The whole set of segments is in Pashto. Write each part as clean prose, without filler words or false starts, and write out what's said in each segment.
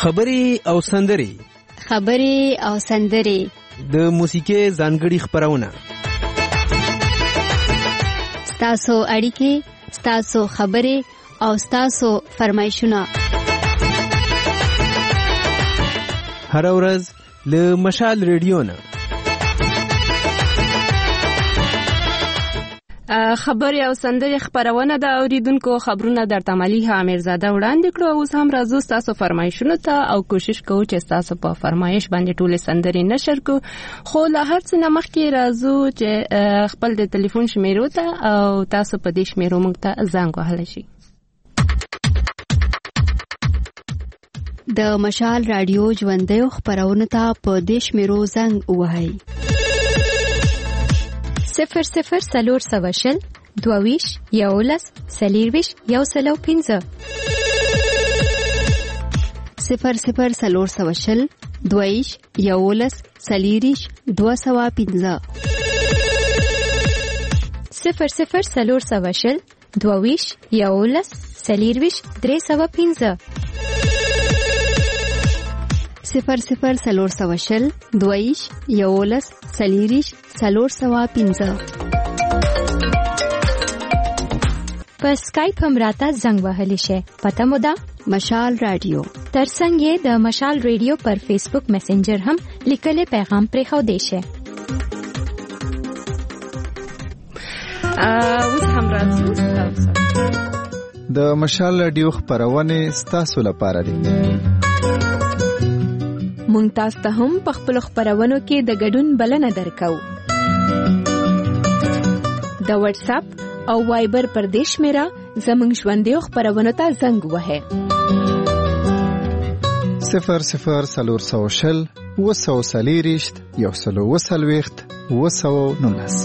خبرې او سندرې د موسیقي ځانګړي خبرونه، ستاسو اړیکې، ستاسو خبرې او ستاسو فرمایشونه هر ورځ له مشال ریډیو نه. خبرې او سندرې خبرونه د اوریدونکو خبرونه درته مليحه امیرزاده وړاندې کړو. اوس هم راځو تاسو فرمایشونه ته او کوشش کوو چې تاسو په فرمایش باندې ټول سندرې نشر کو. خو له هر څه نه مخکې راځو چې خپل د ټلیفون شمیرو ته او تاسو په دې شمیرو موږ ته زنګ وهلی شي. د مشال رادیو ژوندیو خبرونه ته په دې شمیرو زنګ ووهئ: 00 420 22 11 40 105 00 420 22 11 40 205 00 420 22 11 40 305 00 420 22 11 40 405. په اسکایپ هم راته زنګ وهلی شي. پته مو ده مشال رادیو. ترڅنګ یې د مشال رادیو پر فیسبوک میسنجر هم لیکلي پیغام پرې خو دی شي. اوس هم راځو د مشال رادیو خبرونه ستاسو لپاره دي. مونږ تاسو ته هم په خپل خبرونو کې د ګډون بلنه درکو. د واتس اپ او وایبر پر دیش میرا زمونږ ژوندې خبرونه ته زنګ وهه 00 420 240 120 219.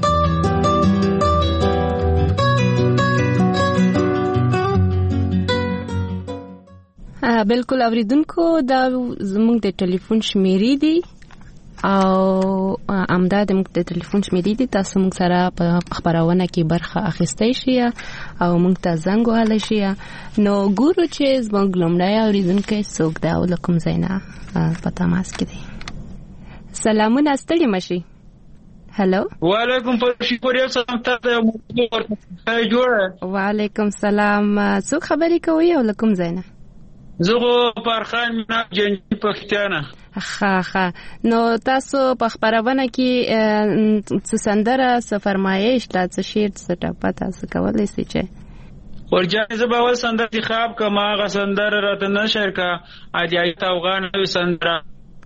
بالکل اوریدونکو دا زموږ د ټلیفون شمیرې دي او امداد موږ د ټلیفون شمیرې دي. تاسو موږ سره په خبرونه کې برخه اخیستئ شئ او موږ ته زنګ وهلی شئ. نو ګورو چې زموږ لومړی اوریدونکی څوک دی او له کوم ځای نه په تماس کې دی. سلامونه، ستړي مشئ. هلو، وعلیکم السلام. تاسو جوړه؟ وعلیکم السلام. څوک خبرې کوي او له کوم ځای نه؟ زه پرخان نه جنجي پښتانه. ښه نو تاسو په خبرونه کې څه سندره، څه فرمایش، څه شعر، څه ټپه تاسو کولای شئ چې ورجانې زه به اول سندره انتخاب کړم. هغه سندره راته نشر کا اجایت افغان سندره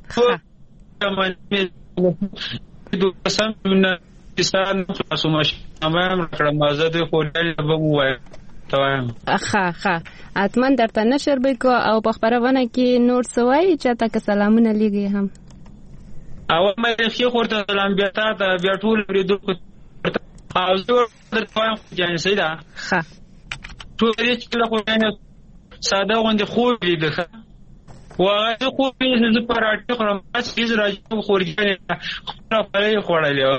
دوسم نه کسان تاسو مشه امام کړم زه خو ډېر به وای تمام. ښه اتمن درته نشر بکو او په خبرونه کې نور سوای چې تاسو سلامونه لګي هم او مې خو ورته سلام بیا ته بیا ټول ورېدو او زه درته وایم جان سیدا ښه ټول دې چې له خو نه ساده غونډه خو لیدل واغه خو به زه پراټه خورم چې راځم خورجانې خپل پرې خوړلې.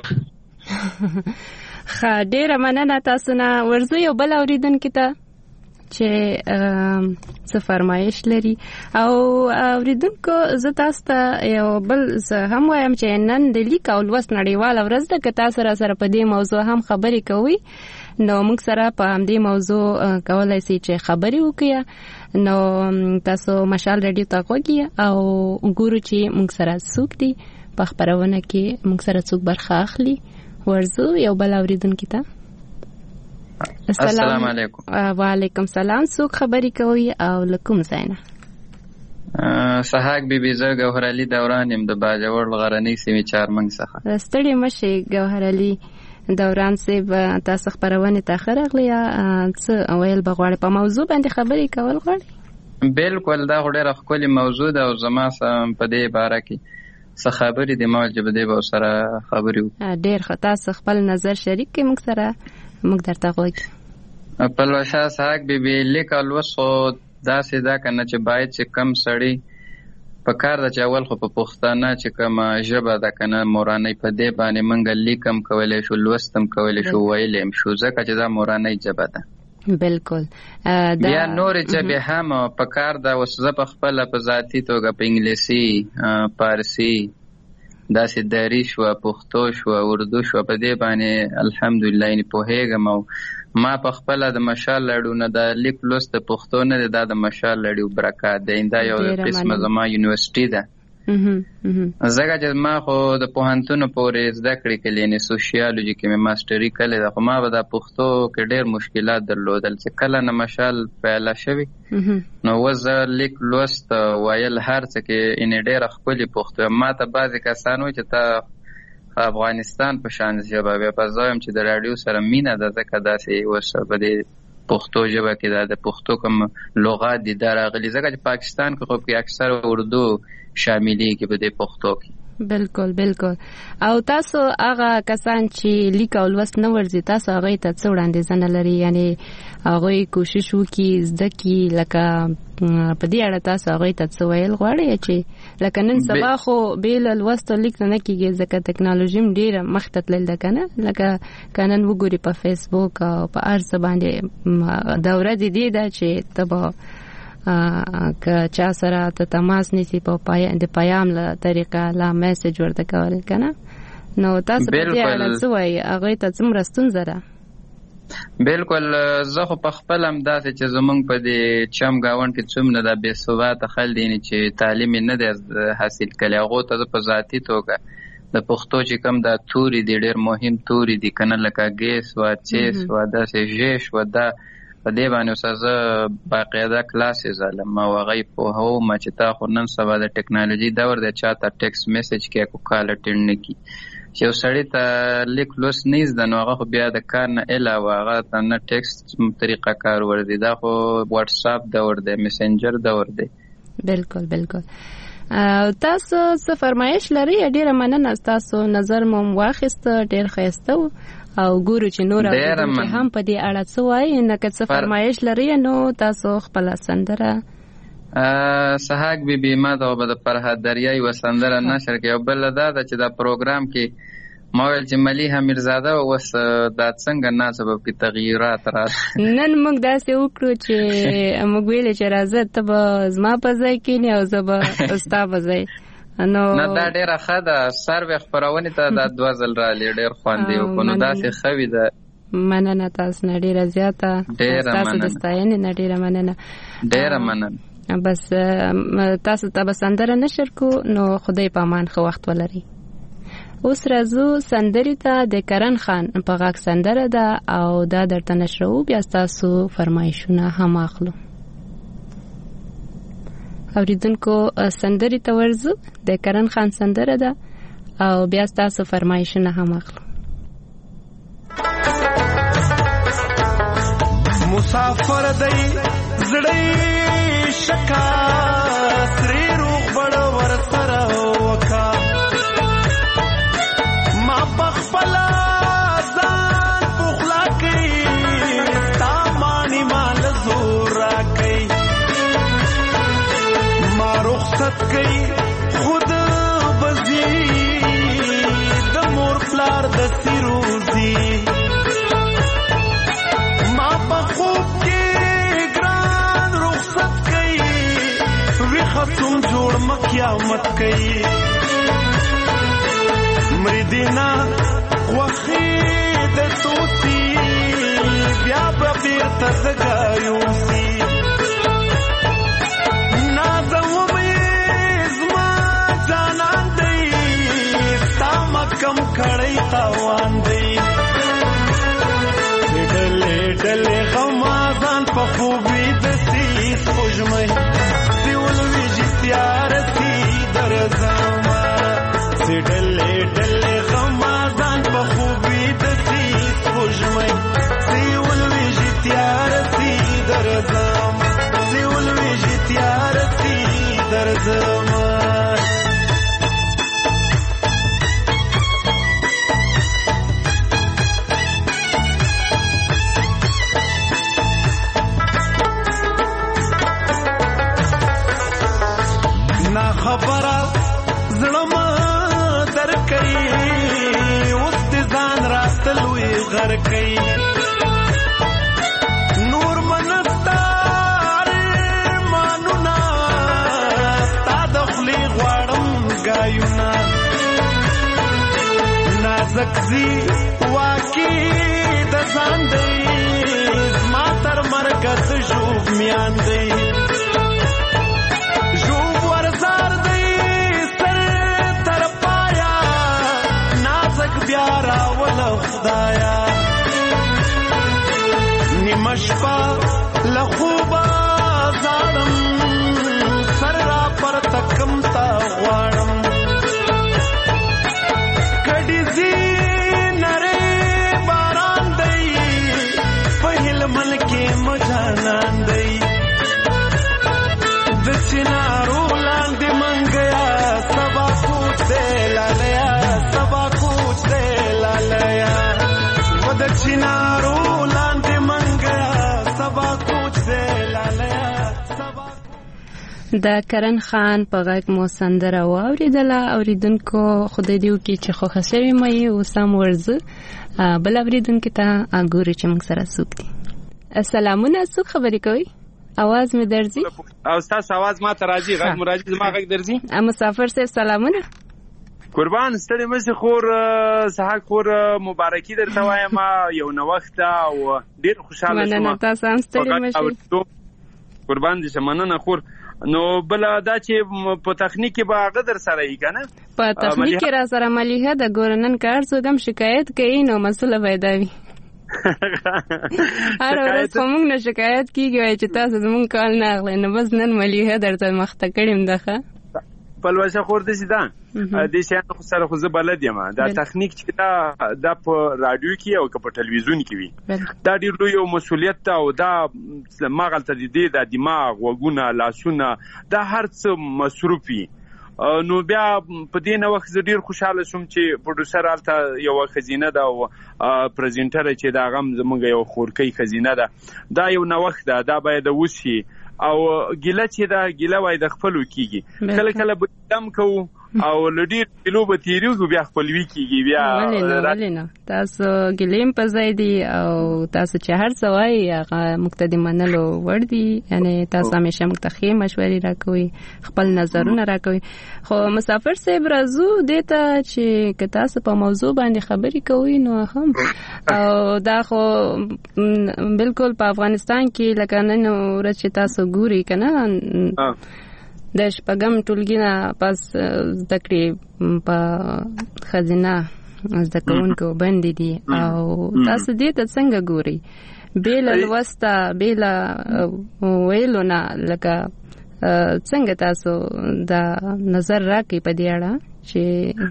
ښه ډیره مننه تاسو نه. ورزو یو بل اوریدونکو ته چې څه فرمایش لري او اوریدونکو زه تاسو ته یو بل څه هم وایم چې نن د لیک او لوست نړیواله ورځ ده. که تاسو را سره په دې موضوع هم خبرې کوئ نو موږ سره په همدې موضوع کولای شئ چې خبرې وکړئ. نو تاسو مشال رادیو ته غوږی او ګورو چې موږ سره څوک دي په خبرونه کې، موږ سره څوک برخه اخلي. ورزو یو بل اوریدونکو ته السلام علیکم. وعلیکم السلام. څوک خبرې کوي او له کوم ځای نه؟ سحاق بیبي زه ګوهر علي دوران یم د باجوړ غرنۍ سیمې چارمنګ څخه. ستړي مشئ ګوهر علي دوران صاحب. تاسو خبرونه ته خرغلی څه ویل بغواړي په موضوع باندې خبرې کول غواړي؟ بالکل دا ډېره ښکلې موضوع ده او زما په دې باره کې څه خبرې د ما چې بده به سره خبرې وکړو. ډېر ښه. تاسو خپل نظر شریک کړئ موږ سره، موږ درته غوږی. په لوشه سحاق بیبي لیک او لوست خو داسې دا کنه چې باید چې کم سړی په کار د چاول خو په پښتانه چې کوم ژبه ده کنه مورانۍ په دې باندې منګ لیکم کولای شو، لوستم کولای شو، ویلم شو ځکه چې دا مورانۍ ژبه ده. بالکل بیا نور چې هم په کار دا اوس زه په خپل په ذاتی توګه په انګلیسي فارسی داسې دری شو پښتو شو اردو شو په دې باندې الحمدلله یې پوهیږم او ما په خپل د مشال لړونه د لیک لوست پښتو نه د مشال لړیو برکات دی دا یو قسمه زما یونیورسيټي ده زګه چې ما خو د پوهنتون پورې زده کړې کړې نه سوشیالوجي کې مې ماستري کړې ده خو ما به د پښتو کې ډېر مشکلات درلودل چې کله نه مشال پیدا شوی نو وزه لیک لوست وایل هر څه کې ان ډېر خپل پښتو ما ته بعضی کسان و چې ته افغانستان په شان ژبه په ځایم چې د رادیو سره مینه ده ځکه داسې وسه په دې پښتو ژبه کې د پښتو کوم لغات دي دا راغلي ځکه چې پاکستان کې خو کې اکثر اردو شاملي کې په دې پښتو کې بالکل بالکل او تاسو هغه کسان چې لیک او لوست نه ورزي تاسو هغه ته څه وړاندیز نه لري یعنی هغه کوشش وکړي زده کی لکه په دې اړه تاسو هغه ته څه ویل غواړئ چې لکه نن سبا خو بیل لوست لیک نه کیږي ځکه ټکنالوژي ډیره مخته تلل ده کنه لکه کانن وګوري په فیسبوک او په ارز باندې دوره دي دا چې تبا که چا سره ته تماس نیسی په د پیام له طریقه لا میسج ورته کول کنه نو تاسو په دې اړه څه وایي هغه ته څومره ستونزه ده بالکل زه خو په خپل هم داسې چې زمونږ په دې چم گاون کې څومره د بې ثباته خلک دي چې تعلیم نه دی حاصل کړی هغو ته په ذاتي توګه د پښتو چې کوم دا توري دي ډېر مهم توري دي کنه لکه ګیس و چیس و داسې ژیش و دا په دې باندې اوسه باقاعده کلاسز علم او هغه په هو ما چې تا خو نن سبا د ټکنالوژي دور دی چا ته ټیکس میسج کې کو کال اټینډ نه کی چې یو سړی ته لیک لوست نیز د نو هغه بیا د کار نه علاوه هغه ته نه ټیکس طریقه کار ورزي دا خو واتس اپ دور دی میسنجر دور دی بالکل بالکل تاسو څه فرمایش لري ډیره مننه تاسو نظر مو واخیست ډیر ښایسته او ګورو چې نور هم په دې اړه څه وایي نه که څه فرمایش لري نو تاسو خپل سندره سهاک بیبي ما ته به د فرهاد دریای و سندره نشر کې او بل دا چې دا پروګرام کې ما ویل چې ملیحه میرزاده اوس دا څنګه نه سبب کې تغییرات راځي نن موږ داسې وکړو چې موږ ویل چې راځه ته به زما په ځای کې نه او زه به ستا په ځای نو دا ډیره ښه ده سروې خپرونې ته دا 2 ځل راغلی ډیر خوند یې وکړو نو داسې ښه وي ده مننه تاسو نه ډیره زیاته تاسو د ستاینې نه ډیره مننه ډیره مننه بس تاسو ته به سندره نشر کو نو خدای په امان ښه وخت ولري اوس راځو سندرې ته د کرن خان په غږ سندره ده او دا درته نشرو بیا تاسو فرمایشونه هم اخلو اوریدونکو سندرې ته ورځو د کرن خان سندره ده او بیا تاسو فرمایشونه هم اخلو مسافر دی زړی شکا سری روغ بڑ ور سره وکا ما پخپلا ځان پخلا کوي تا مانی مال زور کوي ما رخصت کوي خود بزی د مور پلار د سیروزی ما په خوب کې ګران رخصت کوي وی ختم جوړ مقیامت کوي مریدینا وخی د توسی بیا په بیرته زګایوسی کم کړی تاوان دی ډلې ډلې غمازان په خوبي د سیس خوشمې دیول ویجی تیار سی درځما ډلې ډلې غمازان په خوبي د سیس خوشمې دیول ویجی تیار سی درځما دیول ویجی تیار سی درځما خبره زړه در کوي اوس دې ځان راتلوي غر کوي نو خلقزي واقعي د ځان دی ما تر مرګه د ژوب میان دی ژوب ورزار دی سر تر پایا نازک بیا راوله خدایا نیمه شپه له خوبه ځاړم سر را پورته کم تا غواړم کډیزي نری باران دی په هلمند کې مجانان دی د چنارو لاندې منګیا سبا کوچ دی لالیا سبا کوچ دی لالیا و د چنارو لاندې منګیا سبا کوچ دی لالیا د کرن خان په غږ مو سندره واوریدله. اوریدونکو خدای دې وکړي چې خوښه شوې مې اوس هم ورځو بل اوریدونکي ته ګورو چې موږ سره څوک دي. سلامونه، څوک خبرې کوي؟ اواز مې درځي او ستاسو اواز ما ته راځي؟ غږ مو راځي؟ زما غږ درځي؟ مسافر صاحب سلامونه. قربان ستړي مشه خور سحق خور مبارکي درته وایم یو نوښت او ډیر خوشاله شوم. مننه، تاسو هم ستړي مشه. قربان دې شه، مننه خور. نو بل دا چې په تخنیک کې به هغه در سره یې که نه؟ په تخنیک کې را سره ملیحه د ګورنن کار څوک هم شکایت کوي نو مسله پیدا وي. هر ورځ خو موږ نه شکایت کېږي وایي چې تاسو زموږ کال نه اخلئ، نو بس نن ملیحه درته مخته کړې ده. ښه پلوشه خور داسې ده دې شیانو سره خو زه بلد یم. دا تخنیک چې دا په راډیو کې او که په ټلویزیون کې وي دا ډېر لوی یو مسؤلیت ده او دا مغلته د دې د دماغ غوږونه لاسونه دا هر څه مصروف وي. نو بیا په دې نوښت زه ډېر خوشحاله شوم چې پروډوسر هلته یوه ښځینه ده او پرزنټره چې د هغه هم زموږ یوه خورکۍ ښځینه ده. دا یو نوښت ده، دا باید وشي. او ګیله چې دا ګیله وای د خپلو کېږي، کله کله به دم کوو او له ډېر ګیلو به تېرېږو بیا خپلوي کېږي. بیا ولې نه، تاسو ګیلې هم په ځای دي او تاسو چې هر څه وایي هغه موږ ته د منلو وړ دي. یعنې تاسو همیشه موږ ته ښې مشورې راکوئ، خپل نظرونه راکوئ. خو مسافر صاحب راځو دې ته چې که تاسو په موضوع باندې خبرې کوئ نو هم او دا خو بالکل په افغانستان کې لکه نن ورځ چې تاسو ګورئ که نه د شپږم ټولګي نه پس زده کړې په ښځینه زده کوونکو باندې دي او تاسو دې ته څنګه ګورئ؟ بې له لوسته بې له ویلو نه لکه څنګه تاسو دا نظر راکړئ په دې اړه چې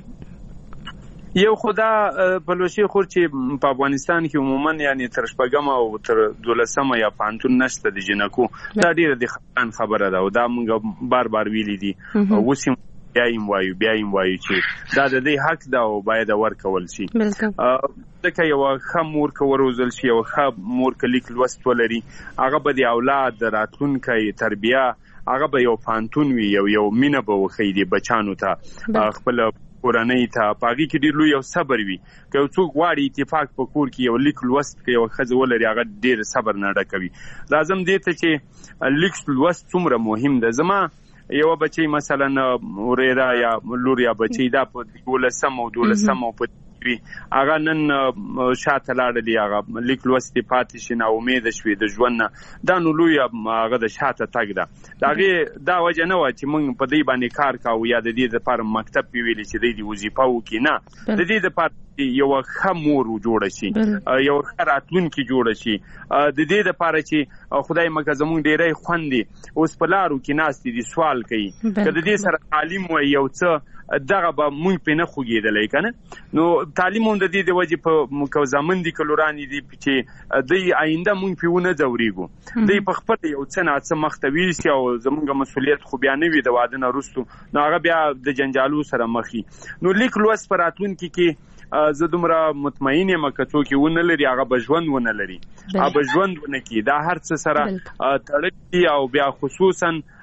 یو خدا پلوشي خور چې په افغانستان کې عموما یعنی تر شپږم او تر 12 یا پانتون نشته د جنکو. دا ډیره د خپل خبره ده او دا موږ بار بار ویلي دي او وسیم بیا یې وایو چې دا د دې حق ده او باید ورکول شي. ځکه یو ښه مور که وروزل شي، یو ښه مور که لیک لوست ولري، هغه به د اولاد د راتلونکي تربیه هغه به یو پانتون وي، یو مینه به وښیي د بچانو ته، خپل کورنۍ ته پاږي کې ډېر لوی یو صبر وي. که یو څوک غواړي اتفاق په کور کې یو لیک لوست که یو ښځه ولري هغه ډېر صبر نه ډکوي. لازم دې ته چې لیک لوست څومره مهم ده. زما یو بچی مثلا وريره یا لور یا بچی دا په 12 په وي هغه نن شاته لاړلی، هغه لیک لوستي پاتې شي، نا امید شوي د ژوند نه. دا نو لوی هغه د شاته تګ ده. دا وجه نه وه چې موږ په دې باندې کار کوو یا د دې لپاره مکتب کې ویلي چې دی وظیفه وکړي. نه، د دې لپاره یو ښه مور جوړه شي، یو ښه راتلونکي جوړه شي. د دې لپاره چې خدای مکه زموږ ډېری خوندې اوس په لارو کې ناستې دي سوال کوي که د دې سره تعلیم وای یو څه دغه به مونږ پې نه خوږېدلی که نه. نو تعلیم هم د دې د وجې په زامن دي که لورانې دي چې دوی آینده مونږ پې ونه ځورېږو، دوی په خپله یو څه ناڅه مخته ویسي او زمونږ مسؤلیت خو بیا نه وي د واده نه وروستو، نو هغه بیا د جنجالو سره مخ وي. نو لیک لوست په راتلونکي کې زه دومره مطمئن یم که څوک یې ونه لري هغه به ژوند ونه لري، هغه به ژوند ونه کړي. دا هر څه سره تړلي او بیا خصوصا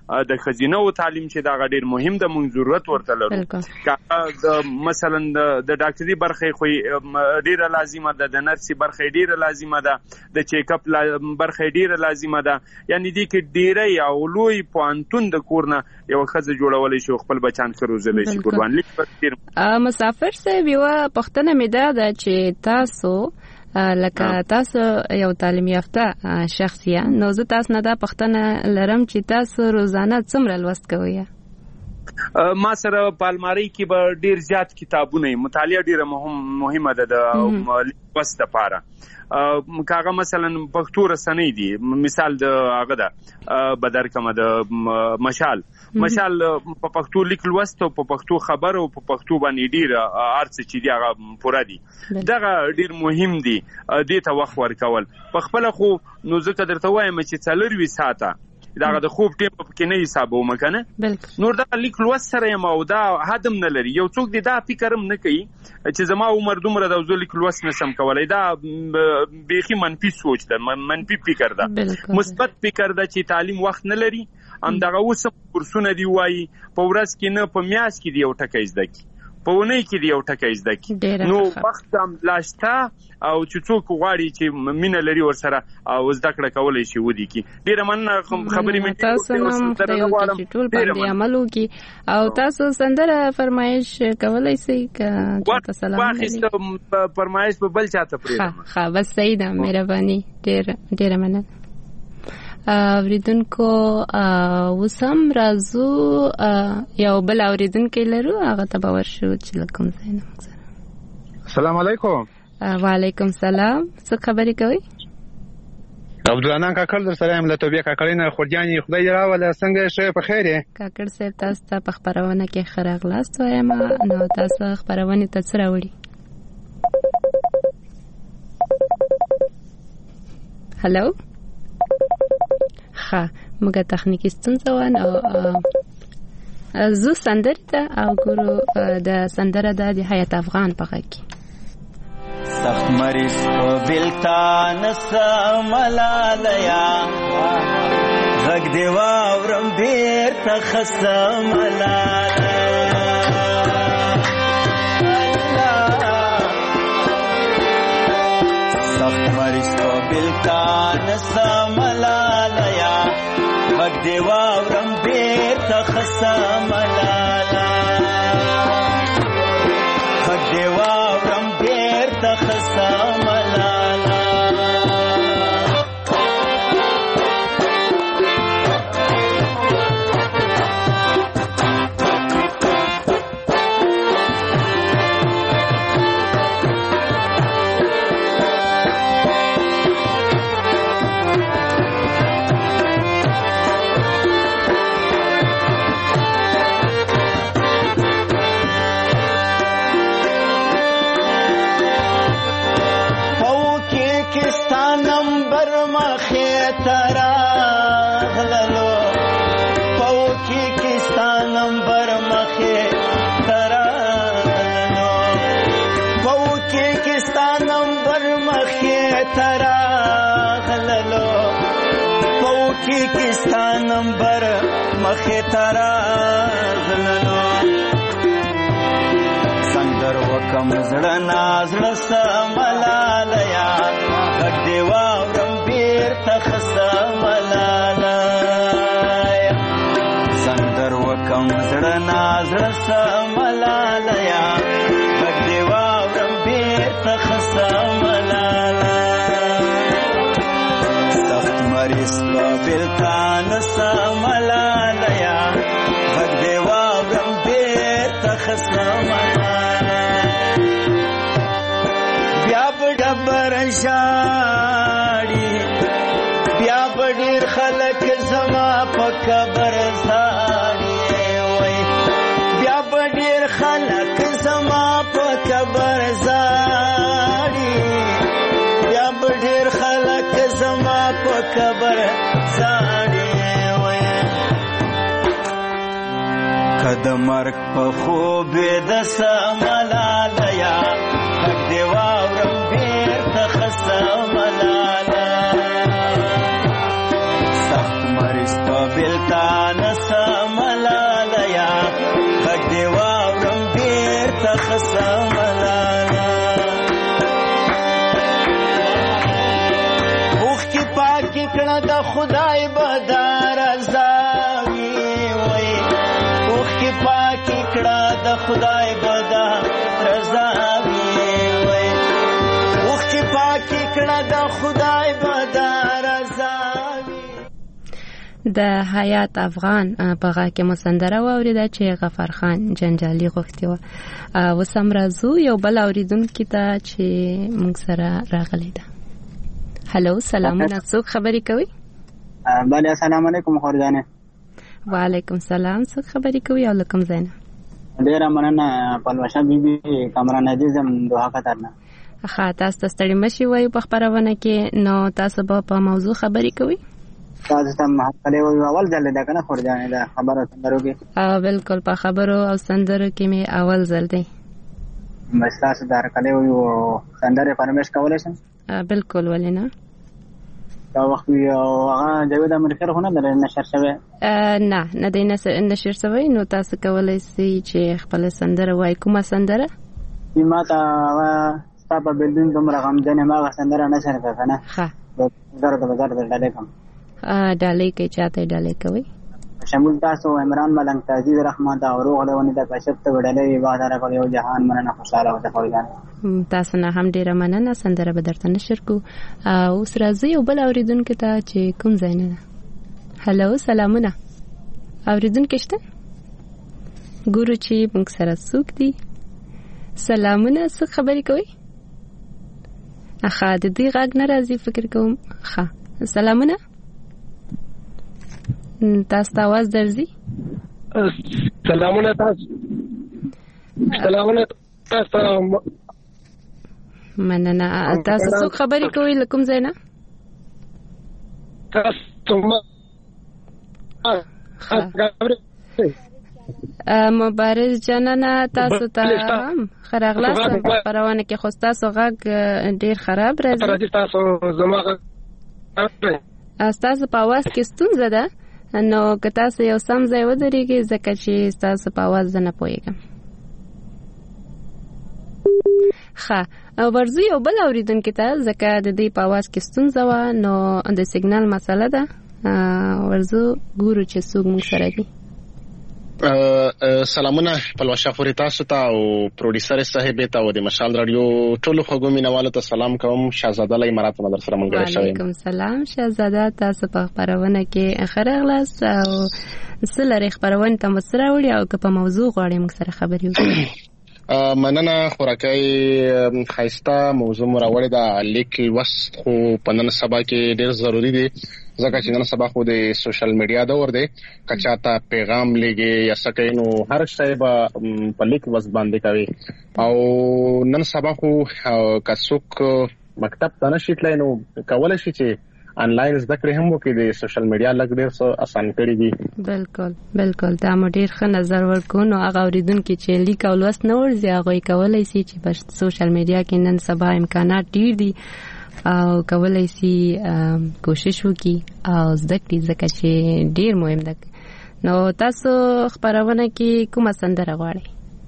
د خزینه او تعلیم چې دا ډیر مهم د موږ ضرورت ورته لرو مثلا د ډاکټري برخه خو ډیره لازمه ده د نرسي برخه ډیره لازمه ده د چیک اپ برخه ډیره لازمه ده یعنی دې کې ډیره یو لوی پوانتون د کورنه یو خزه جوړولې شو خپل بچان خروزلې شي قربان لیک مسافر صاحب یو پښتنه مې ده چې تاسو لکه تاسو یو تعلیم یافته شخص یې نو زه تاسو نه دا پښتنه لرم چې تاسو روزانه څومره لوست کوئ ما سره په الماری کې به ډیر زیات کتابونه مطالعه ډیره مهمه ده د لوست لپاره کاغه مثلا پښتو رسنۍ دي مثال د هغه ده بدر کومه د مشال په پښتو لیک لوست او په پښتو خبر او په پښتو باندې ډیر ارڅ چې دی هغه پوره دي دغه ډیر مهم دي دې ته وخت ورکول په خپل خو نو ځکه درته وایم چې 4 ساعته داغه د خوب ټیم په کې نه حسابو مکنه نور دا لیک لوست سره یم او دا هدم نه لري یو څوک دا فکرم نه کوي چې زما عمر دومره د وزو لیک لوست نسم کولای دا بیخي منفي سوچ ده منفي فکر ده مثبت فکر ده چې تعلیم وخت نه لري ام دغه اوس کورسونه دی وای په ورځ کې نه په میاش کې دی یو ټکی زده کی په ونی کې دی یو ټکی زده کی نو وخت هم لاشتا او چې څوک غواړي چې مینه لري ور سره او زده کړه کولای شي ودی کی ډیره مننه خبرې مې تاسو نن ته ټول باندې عمل وکي او تاسو سندره فرمایش کولای شئ که سلام علیکم فرمایش په بل چاته پرې ها بس صحیح ده مهرباني ډیره مننه اوریدونکو وسم رازو یو بل اوریدونکو لرو هغه ته باور شو چې لکم زینم السلام علیکم وعلیکم السلام څه خبرې کوي عبدالرحمن کاکړ در سره یم له توبې کاکړینه خورجاني خدای راوله څنګه شه په خیر یې کاکړ صاحب تاسو ته په خبرونه کې ښه راغلاست وایم نو تاسو خبرونه ته څه راوړي هلو ها موږ تخنیکی ستونزه وان او زه سندره ده او ګورو د سندره د حیات افغان په کې سخت مریض په بلتان سملالیا غږ دی واورم بیرته خسملالیا سخت مریض په بلتان سملالیا غږ دی واورم بیرته خسملالا غږ دی واورم بیرته خسملالا کستا نمبر مخی تراغلنو سندر وکم زڑنا زڑ سملالیا غږ دی واورم بیرته خسملالا سندر وکم زڑنا زڑ سملالیا غږ دی واورم بیرته خسملالا مریض په بلتان سملالیا غږ دی واورم بیرته خسملالا بیا به ډبر ژاړي بیا به ډېر خلک زما په قبر ژاړي وای بیا به ډېر خلک زما په قبر ژاړي بیا به ډېر خلک زما په قبر ژاړي وای که د مرګ په خوب د سملالیا غږ دی واورم بیرته خسملالا سخت مریض په بلتان سملالیا غږ دې واورم بیرته ښه سملالا اوښکې پاکې کړه د خدای به دا رضا وي وی اوښکې پاکې کړه د خدای به دا رضا وي وی اوښکې پاکې کړه د خدای به دا رضا د حیات افغان په غا کې مسندره واوریده چې غفر خان جنجالي غوښتي و. اوس هم راځو یو بل اوریدونکي ته چې موږ سره راغلی ده. هلو سلامونه، څوک خبرې کوي؟ بله السلام علیکم خورجانې. وعلیکم سلام، څوک خبرې کوي او له کوم ځای نه؟ ډېره مننه پلوشه بیبي کامران عزیز یم دوحه قطر نه. ښه، تاسو ته ستړي مه شئ وایو په خپرونه کې. نو تاسو به په موضوع خبرې کوئ؟ تاسو ته محفلې وایو اول ځل ده که نه خورجانې د خبرو سندرو کې؟ بلکل په خبرو او سندرو کې مې اول ځل دی. بس تاسو د هرکلې وایو سندرې فرمیش کولی شم؟ بلکل، ولې نه. دا وخت هغه جاوید امریخېل خو نه دی نشر شوی؟ نه دی نشر شوی. نو تاسو کولی شئ چې خپله سندره وایي. کومه سندره؟ ما ته هغه ستا په بېلدون دومره غمجن یم هغه سندره نشر کړه که نه؟ ښه، زر د ډالۍ کوم. ډالۍ کوي؟ چاته یې ډالۍ کوئ؟ شمول تاسو عمران ملنګ ته، عزیز رحمان ته، روغ لیوني ته، کشف ته ډالۍ بهادره کړ یو جهان مننه خوشحاله اوسه خورجان. تاسو نه هم ډېره مننه. سندره به درته نشر کړو. اوس راځئ یو بل اورېدونکي ته چې کوم ځای نه ده. هلو سلامونه، اورېدونکي شته؟ ګورو چې موږ سره څوک دي. سلامونه، څوک خبرې کوئ؟ ښه، د دې غږ نه راځي فکر کوم. ښه، سلامونه، تاسو ته آواز درځي؟ سلامونه تاسو. سلامونه تاسو. مننه. تاسو څوک خبرې کوئ له کوم ځای نه؟ تاسو مبارز جانانه، تاسو ته هم ښه راغلاست په خپرونه کې. خو ستاسو غږ ډېر خراب راځي. ستاسو په اواز کې ستونزه ده. نو که تاسو یو سم ځای ودرېږئ ځکه چې ستاسو په اواز زه نه پوهېږم. ښه، ورځو یو بل اورېدونکي ته ځکه د دې په اواز کې ستونزه وه. نو د سیګنال مسله ده. ورځو ګورو چې څوک موږ سره دي. سلامونه پلوشه خوري تاسو ته او پروډوسر صاحب ته او د مشال رادیو ټولو خوږو مینوالو ته سلام کوم. شهزاده له امارات نه در سره ملګری شوم. وعلیکم سلام شهزاده، تاسو په خبرونه کې ښه راغلاست او څه لرئ خبرونه ته مو څه راوړي او که په موضوع غواړئ موږ سره خبرې وکړو؟ مننه. خوراکي ښایسته موضوع مو راوړې ده. لیک لوست خو په نن سبا کې ډېر ضروري دی ځکه چې نن سبا خو د سوشل میډیا دور دی. که چاته پیغام لیږي یا څه کوي نو هر شی به په لیک لوست باندې کوي. او نن سبا خو که څوک مکتب ته نشي تللی نو کولی شي چې آنلاین زده کړې هم وکړي. د سوشل میډیا لږ ډېر څه اسان کړي دي. بلکل دا مو ډېر ښه نظر ورکړو. نو هغه اورېدونکي چې لیک او لوست نه ورځي هغوی کولی شي چې په سوشل میډیا کې نن سبا امکانات ډېر دي او کولی شي کوشش وکړي او زده کړي ځکه چې ډېر مهم ده. نو تاسو خپرونه کې کومه سندره غواړئ؟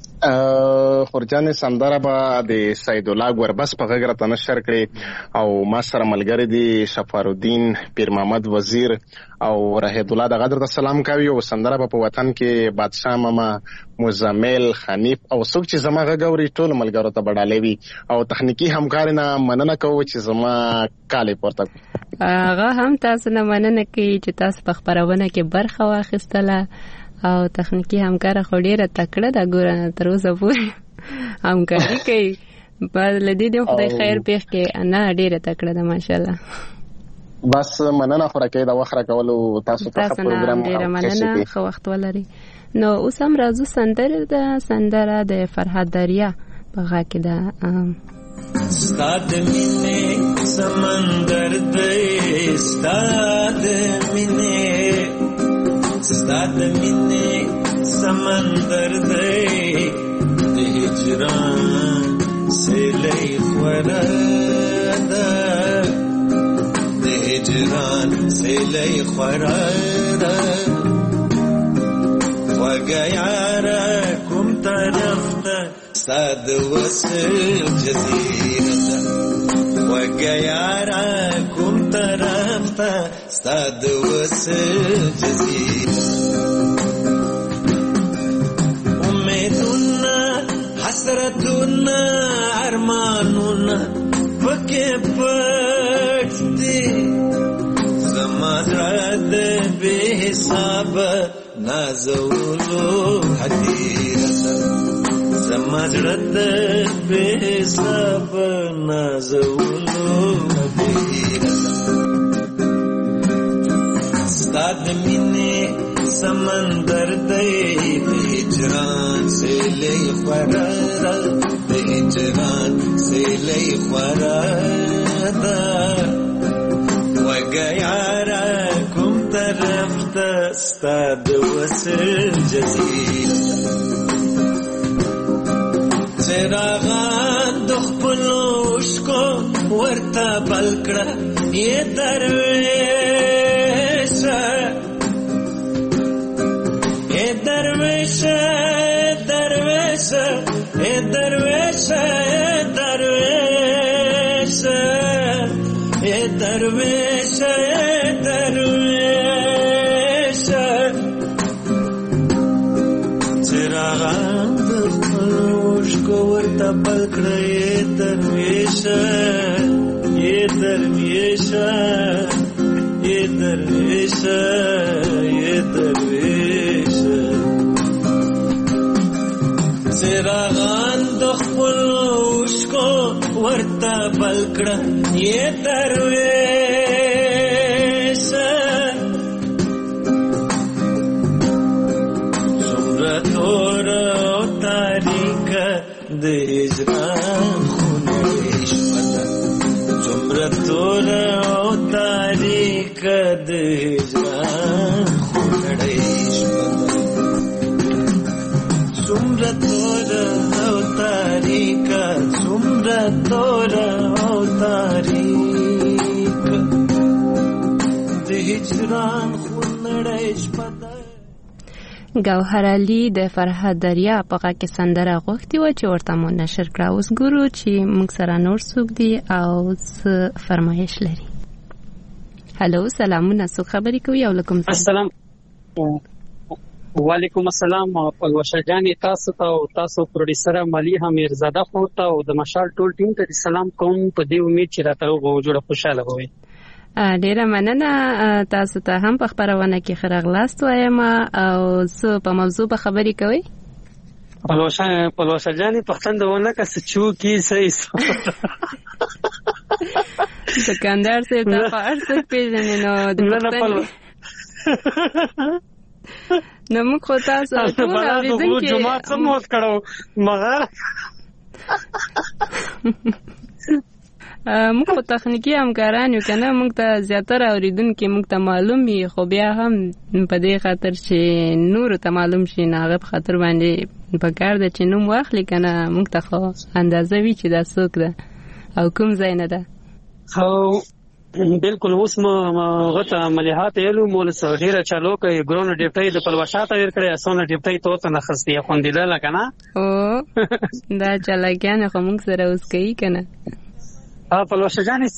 خورجان سندره به د سید الله ګوربس په غږ راته نشر کړي او ما سره ملګری دي شفارالدین پیر محمد وزیر او رحید الله د غدر ته سلام کوي. او سندره به په وطن کې بادشاه ماما مزمل خنیف او څوک چې زما غږ اوري ټول ملګرو ته بډالې وي او تخنیکی همکاري نه مننه کوو چې زما کالې پورته هغه هم تاسو نه مننه کوي چې تاسو په خپرونه کې برخه واخیستله او تخنیکی همکار خو ډیره تکړه ده. ګوره تر اوسه پورې همکاري کوي. له دې دې خدای خیر پېښ کړي. نه ډیره تکړه ده ماشاءالله. بس مننه خوراکي د وخت راکولو تاسو ته پروګرام ډیره مننه. ښه وخت ولري. نو اوس هم راځو سندره د فرهاد دریا په غږ کې ده. ستاد مینه سمندر دی ستاد مینه ستاد مینه سمندر دی د هجران سیلې خورا د هجران سیلې خورا ده وګا یارا کوم طرف ته ستاد وصل جزیره ده وګا یارا کوم طرف ته ستاد وصل جزیره امیدونه حسرتونه ارمانونه پکې پټ دي زما درد به حساب نازولو حدیره زما درد به حساب نازولو حدیره ستاد مینه سمندر دی هجران سے لئی خورا هجران سے لئی خورا وگا یارا کوم طرف ته ستاد وصل جزیره چراغان د خپلو اوښکو ورته بل کړه یې درویشه درویشه درویشه درویشه درویشه درویشه درویشه چراغان د خپلوش کو ورته بل کړه درویشه درویشه درویشه درویشه چراغان د خپلو اوښکو ورته بل کړه یې درویشه څومره توره او تاریکه د هجران خونه شپه ده څومره توره او تاریکه د هجران خونه شپه ده څومره توره او تاریکه څومره توره او تاریکه د هجران خونه شپه ده. ګوهر علي د فرهاد دریا په غږ کې سندره غوښتې وه چې ورته مو نشر کړه. اوس ګورو چې موږ سره نور څوک دي او څه فرمایش لري. هلو سلامونه، څوک خبرې کوي او له کوم ځای؟ السلام وعلیکم السلام. پلوشه جانې تاسو ته او تاسو پروډیوسر ملیحه میرزاده خور ته او د مشال ټول ټیم ته سلام کوم په دې امید چې راته وګورئ خوشاله وئ. ډیره مننه. تاسو ته هم په خبرونه کې ښه راغلاست وایم او څه په موضوع په خبرې کوئ؟ پلوشه جانې پښتون دونه که څه چوکي صحیح دکاندار صاحب ته په هر څه پېژنې نو د پښتنې نو موږ خو تاسو ټول اورېدونکي جمعه څه موت کړو مغه موږ خو تخنیکی همکاران یو کنه، موږ ته زیاتره اوریدونکي موږ ته معلوم وي، خو بیا هم په دې خاطر چې نور ته معلوم شي نه هغه په خاطر باندې په کار ده چې نوم واخلي کنه، موږ ته خو اندازه وي چې دا څوک ده او کوم ځای نه ده. خو بالکل اوس ما غته مليحات یلو مول سړيره چالو کوي ګرون ډیپټي د پلوشاته ور کړی اسونه ډیپټي تو ته نخستي خوندیله لکنه او دا چلاګان خو موږ سره اوس کوي کنه. پلوشه جانې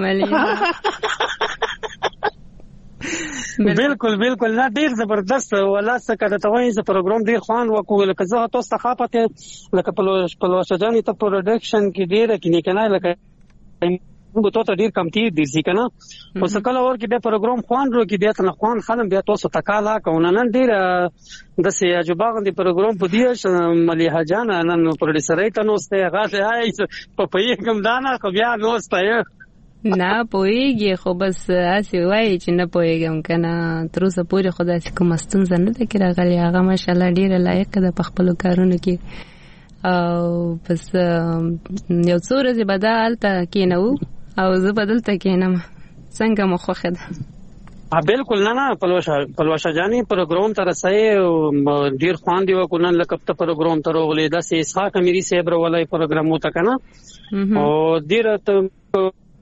بالکل نه ډیر زبردست ولا څه کړه ته وایي چې پروګرام ډیر خوان وکول لکه زه تاسو ته خاپته لکه پلوشه جانې ته پروډکشن کې ډیر کې نه کنه لکه موږ ته ډیر کم تیر دي ځکه اوس کله ور کې د پروګرام خوان ورو کې بیا ته خوان خلم بیا تاسو تکاله کوونه نن ډیر د سي عجبا غندي پروګرام په دیش مليحه جان نن پروډوسرې ته نوسته غاښه هاي په پیګم دانا خو بیا نوسته نه پويږي خو بس اسی وای چې نه پويګم کنه تر اوسه پورې خدای سي کوم ستونزه نه ده کې راغلي. هغه ماشاءالله ډیر لایق ده په خپل کارونو کې او بس یو څو ورځې بدلته کینو او زه بدلته کینم څنګه مو خوښه ده. بالکل نه پلوشه جانې پروګرام ته رسای ډیر خوان دی وکونن لکه په پروګرام ته روغلې د اسحاق اميري صاحب ولای پروګرام وته کنه او ډیر ته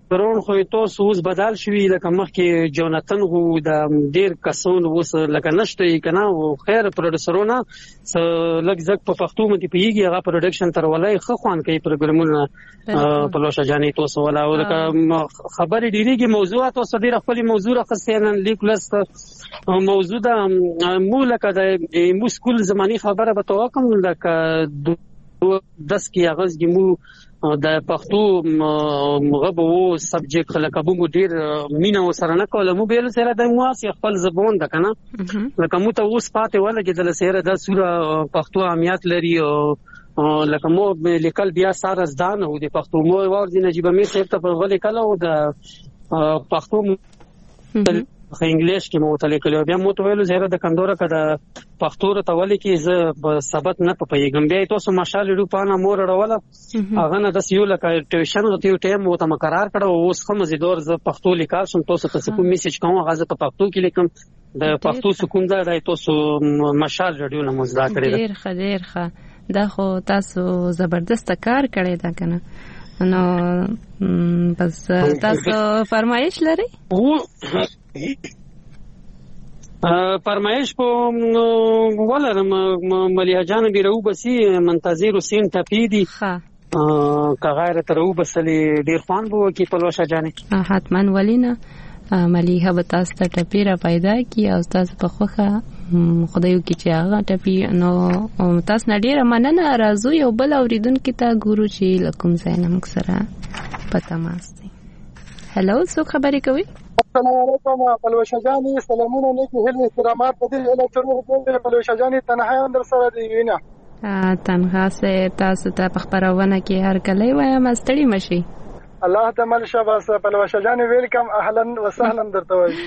پرون خو تاسو اوس بدل شوي لکه مخکې جوناتن غو د ډیر کسان اوس لکه نشته کنه او خیر پروډوسرونه لږ ځک په پښتو باندې پیږي هغه پروډکشن تر ولای خو خوان کوي پروګرامونه په لوشه جانې تاسو ولا او لکه خبرې ډیریږي موضوعات او صدر خپل موضوع راخصينن لیکلس موضوع د مو لکه د مو سکول زماني خبره به توکم لکه 10 کې اغاز کې مو د پښتو مغبو سبجیکټ لکه مو ډیر مینا وسره نه کوله مو بیل سره د مواسي خپل زبون د کنه لکه مو ته اوس پاتې ولا کې د سره د سوره پښتو اهمیت لري او لکه مو لیکل بیا سره ځدان او د پښتو مو ورځ نجيب امیر صاحب ته په غلي کله او د پښتو په انګلیش کې مو ته لیکل بیا مو ته ویلو زهره د کندوره کده پښتو ته ولې کې ز ثبت نه پېږم بیا تاسو ماشاله رو پانا مور وروله هغه نه د سیو لکه ټیوشن او ټیم مو ته مقرر کړو اوس خو مزیدور ز پښتو لیکل شم تاسو ته کوم میسج کوم هغه په پښتو کې لیکم د پښتو سکون دا تاسو ماشال رادیو نه مزدا کړی ډیر ښه دا خو تاسو زبردست کار کړی دا کنه نو بس تاسو فرمایش لري فرمایش په ولرم مليحه جان بیرو بسی منتظر حسین ټپیدی که غیر ترو بسلې ډیر خوان بو کی په لوشه جانې حتما ولینا مليحه به تاسو ته ټپی را پیدا کی او تاسو په خوخه خدایو کی چې هغه ټپی نو تاسو نه ډیر مننه راځو یو بل اوریدونکو ته ګورو چې لکم زینم سره پتا ماسته هلو څوک خبرې کوي السلام علیکم پلوشه جانی سلامونه نیکی هل احترامات په دې الکترونیک پلوشه جانی تنها اندر سره دی وینا تنها سه تاسو ته په خبرونه کې هر کله وایم استړی مشي الله تعالی شاباس پلوشه جانی ویلکم اهلا وسهلا درته وای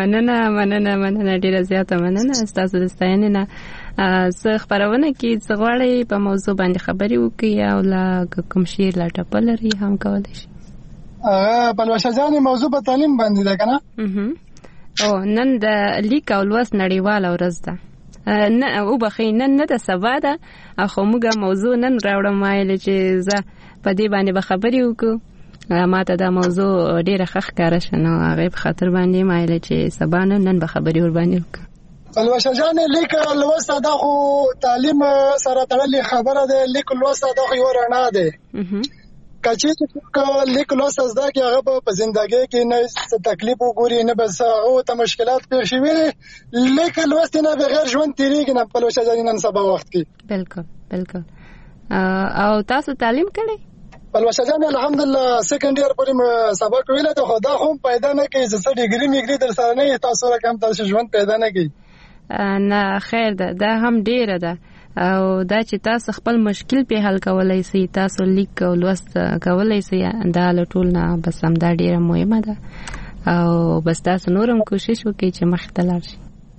مننه ډیره زیاته مننه تاسو د ستاینې نه څه خبرونه کې څه غواړي په موضوع باندې خبري وکړي او لا کوم شیر لا ټپلري هم کولای شي پلوشه جانې موضوع په تعلیم باندې ده کنه او نن د لیک او لوست نړیواله ورځ ده نه او بخې نن نه د سبا ده اخو موږ موضوع نن راوړم مایل چې زه په دې باندې به خبرې وکړو ما ته دا موضوع ډیره ښه ښکاره شنه هغه په خاطر باندې مایل چې سبا نن به خبرې ور باندې وکړو پلوشه جانې لیک لوست دا خو تعلیم سره تړلې خبره ده لیک لوست دا خو یو رڼا ده کچې چې لیک لوست زده کې هغه په ژوندۍ کې نه څه تکلیف وګوري نه بس هغه ته مشکلات پیښ شي لیک لوست نه بغیر ژوند تیریږي نه په لوشه ځای نن سبا وخت کې بالکل او تاسو تعلیم کړی په لوشه ځای الحمدلله سیکنډ ایئر پورې سبق ویل ته خدا هم پیدا نه کوي چې ډیګری میګری در سره نه تاسو رقم تاسو ژوند پیدا نه کوي نه خیر ده دا هم ډیره ده او دا چې تاسو خپل مشکل په حل کولای شئ تاسو لیک او لوست کولای شئ دا له ټول نه بس هم دا ډیره مهمه ده او بس تاسو نورم کوشش وکړئ چې مخ ته لاړ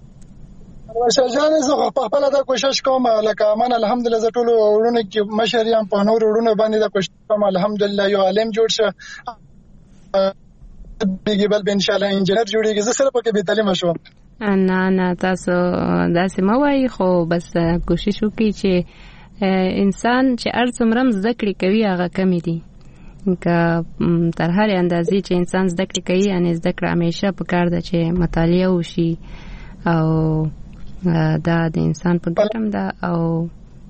شئ شاجان زه په خپل دا کوشش کوم لکه من الحمدلله زه ټول ورونه کې مشریم په نور ورونه باندې دا کوشش کوم الحمدلله یو عالم جوړ شه بل به ان شاء الله انجنیر جوړیږي زه سره پکې به تعلیم شوم نه تاسو داسې ما وایي خو بس کوشش وکړئ چې انسان چې هر څومره زده کړې کوي هغه کمې دي که تر هرې اندازې چې انسان زده کړې کوي یعنې زده کړه همیشه پکار ده چې مطالعه وشي او دا د انسان په ګټه هم ده او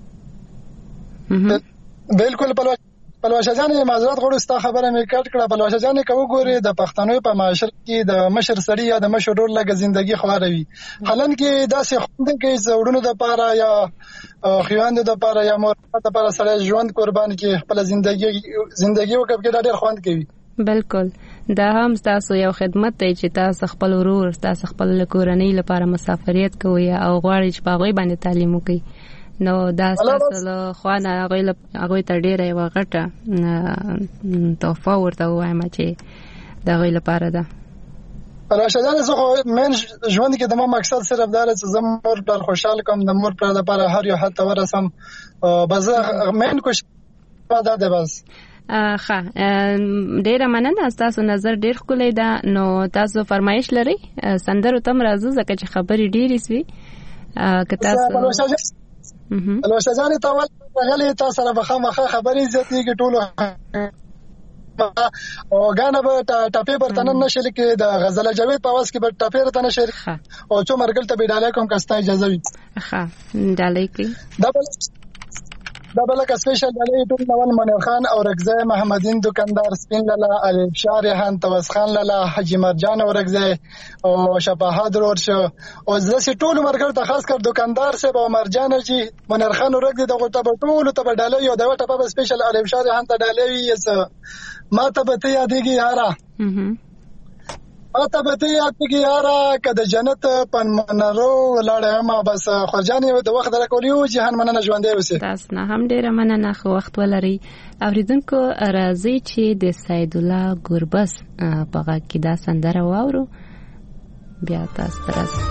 بالکل پلوشه جانې معذرت غواړم ستا خبره مې کټ کړه پلوشه جانې که وګورې د پښتنو په معاشره کې د مشر سړي یا د مشر ورور لږه زندګي خواره وي حالان کې داسې خوند کوي چې وړونو دپاره یا خویندو دپاره یا مور دپاره سړی ژوند قربان کړي خپله زندګي وکړي پکې دا ډېر خوند کوي بالکل دا هم تاسو یو خدمت دی چې تاسو خپل ورور تاسو خپل کورنۍ لپاره مسافریت کوئ او غواړئ چې په هغوی باندې تعلیم وکړئ نو دا تاسو له خوانه هغوی ته ډېره یوه غټه تحفه ورته ووایم چې د هغوی لپاره ده پلوشه جانې زه خو مین ژوند کې د ما مقصد صرف دا دی چې زه مور پلار خوشحال کړم د مور پلار لپاره هر یو حد ته ورسم بس زه مین کوشش دا دی بس ښه ډېره مننه ستاسو نظر ډېر ښکلی ده نو تاسو فرمایش لرئ سندرو ته هم راځو ځکه چې خبرې ډېرې سوي که تاسو پلوشه جانې ته ولې تا سره به خامخا خبرې زیاتېږي ټولو او غانا به ټاپې برتنن نشي لیکي د غزل جاوید په واس کې به ټاپې رتنه شي او چې مرګل ته به ډالې کوم کستا اجازه وي ها ډالې کوي دا بل کا سپیشل ډالې ټول نوان منیر خان او رگزه محمدین دکاندار سپین لالا الف شارحان توس خان لالا حجی مرجان او رگزه او شفاهاد ورشو او زسي ټول مرګل ته خاص کر دکاندار سے او مرجان جی منیر خان او رگزه دغه ته ټول ته ډالې یو دا ټپه سپیشل الف شارحان ته ډالې وي ما ته به ته یادېږي یارا اته به ته یادېږي یارا کده جنت پن منرو ولاړه ما بس خرجانې د وخت درکولیو جهان مننه ژوندې اوسه تاسو نه هم ډیره مننه خو وخت ولري اوریدونکو راځي چې د سید الله ګوربز په غږ کې دا سندره واورو بیا تاسو راځي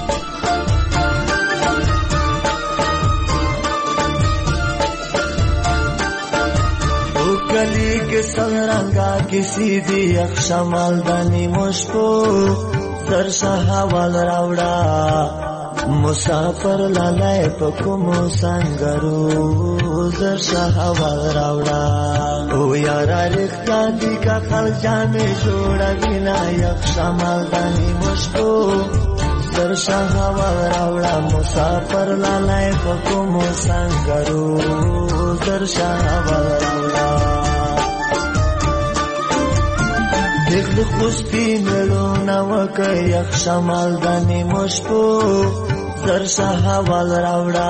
गली के संरंगा किसी दी अक्षमाल दानी मुश्को दर्शा हवाल रावड़ा मुसाफर लालाए पकुमो संगरू दर्शा हवाल रावड़ा ओ यारा रिख्ता दी का खलजा में जोड़ा बिना अक्षमाल दानी मुश्को दर्शा हवाल रावड़ा मुसाफर लालाए पकुमो संगरू दर्शा हवाल रावड़ा دخل خوشتی ملو نوک یک شمال دانی مشکو زرشا حوال راوڑا